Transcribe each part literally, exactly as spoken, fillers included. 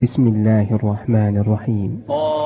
بسم الله الرحمن الرحيم.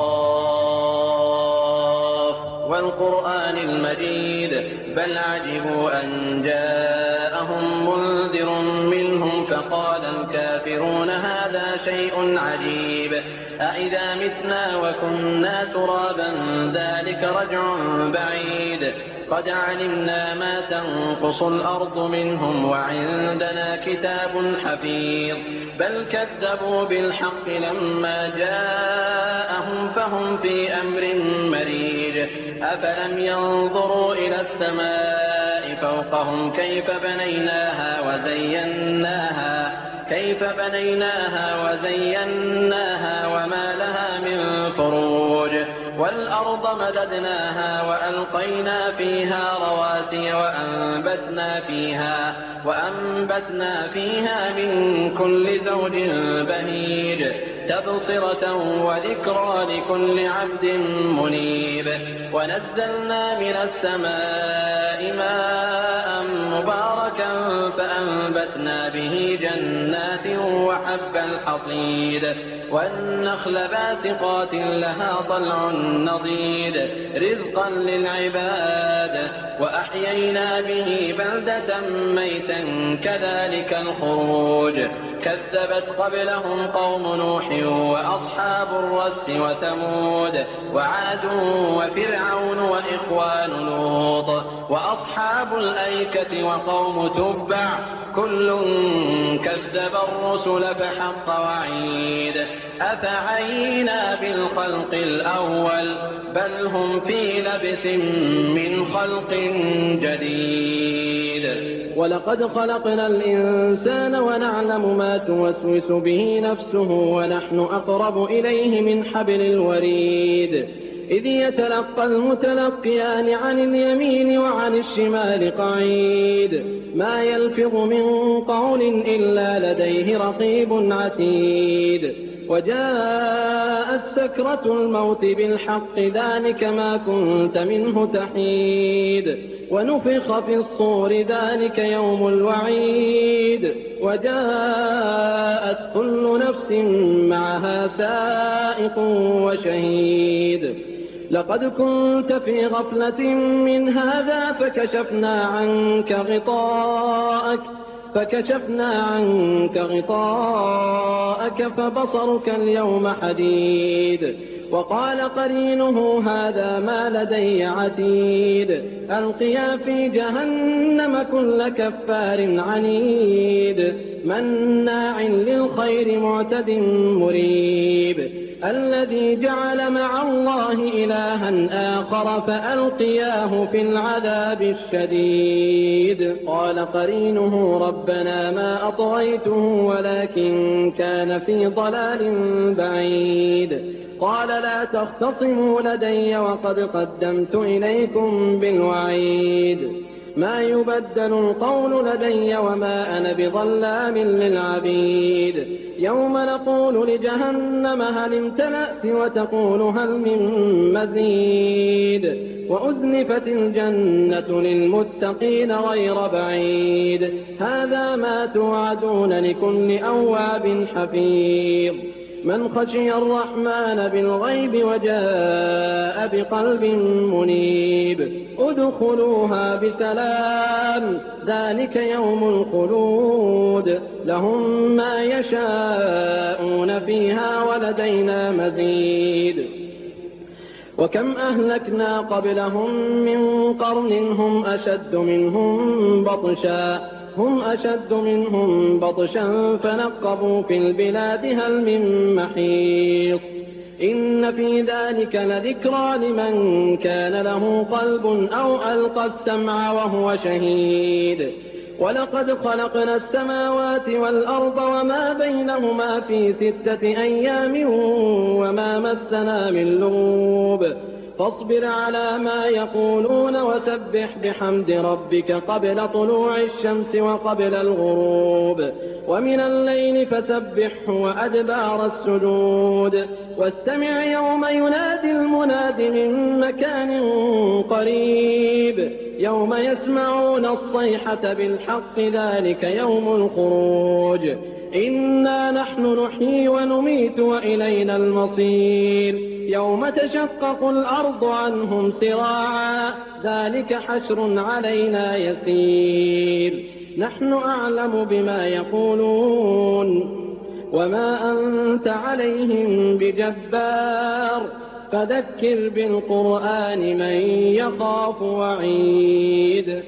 قاف والقرآن المجيد بل عجبوا أن جاءهم منذر منهم فقال الكافرون هذا شيء عجيب أإذا متنا وكنا ترابا ذلك رجع بعيد قد علمنا ما تنقص الأرض منهم وعندنا كتاب حفيظ بل كذبوا بالحق لما جاءهم فهم في أمر مريج أفلم ينظروا إلى السماء فوقهم كيف بنيناها وزيناها كيف بنيناها وزيناها وما لها من فروج والأرض مددناها وألقينا فيها رواسي وأنبتنا فيها وأنبتنا فيها من كل زوج بهيج تبصرة وذكرى لكل عبد منيب ونزلنا من السماء ماء مباركا فأنبتنا به جنات وحب الحصيد والنخل باسقات لها طلع نضيد رزقا للعباد وأحيينا به بلدة ميتا كذلك الخروج كذبت قبلهم قوم نوح وأصحاب الرس وثمود وعاد وفرعون وإخوان لوط وأصحاب الأيكة وقوم تبع كل كذب الرسل فحق وعيد أفعينا بالخلق الأول بل هم في لبس من خلق جديد ولقد خلقنا الإنسان ونعلم ما توسوس به نفسه ونحن أقرب إليه من حبل الوريد إذ يتلقى المتلقيان عن اليمين وعن الشمال قعيد ما يلفظ من قول إلا لديه رقيب عتيد وجاءت سكرة الموت بالحق ذلك ما كنت منه تحيد ونفخ في الصور ذلك يوم الوعيد وجاءت كل نفس معها سائق وشهيد لقد كنت في غفلة من هذا فكشفنا عنك غطاءك فكشفنا عنك غطاءك فبصرك اليوم حديد وقال قرينه هذا ما لدي عتيد ألقيا في جهنم كل كفار عنيد مناع للخير معتد مريب الذي جعل مع الله إلها آخر فألقياه في العذاب الشديد قال قرينه ربنا ما أطغيته ولكن كان في ضلال بعيد قال لا تختصموا لدي وقد قدمت إليكم بالوعيد ما يبدل القول لدي وما أنا بظلام للعبيد يوم نقول لجهنم هل امتلأت وتقول هل من مزيد وأزلفت الجنة للمتقين غير بعيد هذا ما توعدون لكل أواب حفيظ من خشي الرحمن بالغيب وجاء بقلب منيب ادخلوها بسلام ذلك يوم الخلود لهم ما يشاءون فيها ولدينا مزيد وكم أهلكنا قبلهم من قرن هم أشد منهم بطشا هم أشد منهم بطشا فنقبوا في البلاد هل من محيص إن في ذلك لذكرى لمن كان له قلب أو ألقى السمع وهو شهيد ولقد خلقنا السماوات والأرض وما بينهما في ستة أيام وما مسنا من لغوب فاصبر على ما يقولون وسبح بحمد ربك قبل طلوع الشمس وقبل الغروب ومن الليل فسبحه وأدبار السجود واستمع يوم ينادي المناد من مكان قريب يوم يسمعون الصيحة بالحق ذلك يوم الخروج إنا نحن نحيي ونميت وإلينا المصير يوم تشقق الأرض عنهم سراعا ذلك حشر علينا يسير نحن أعلم بما يقولون وما أنت عليهم بجبار فذكر بالقرآن من يخاف وعيد